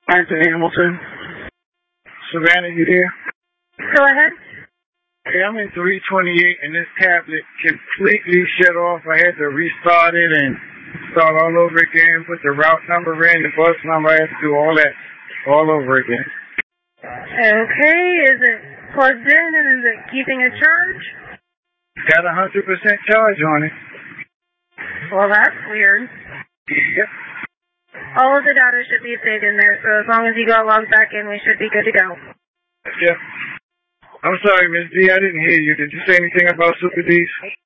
Anthony Hamilton. Savannah, you there? Go ahead. Hey, I'm in 328 and this tablet completely shut off. I had to restart it and start all over again, put the route number in, the bus number, I had to do all that all over again. Okay, is it plugged in and is it keeping a charge? Got 100% charge on it. Well, that's weird. Yep. All of the data should be saved in there, so as long as you got logged back in, we should be good to go. Yep. I'm sorry, Miss D, I didn't hear you. Did you say anything about Super D's?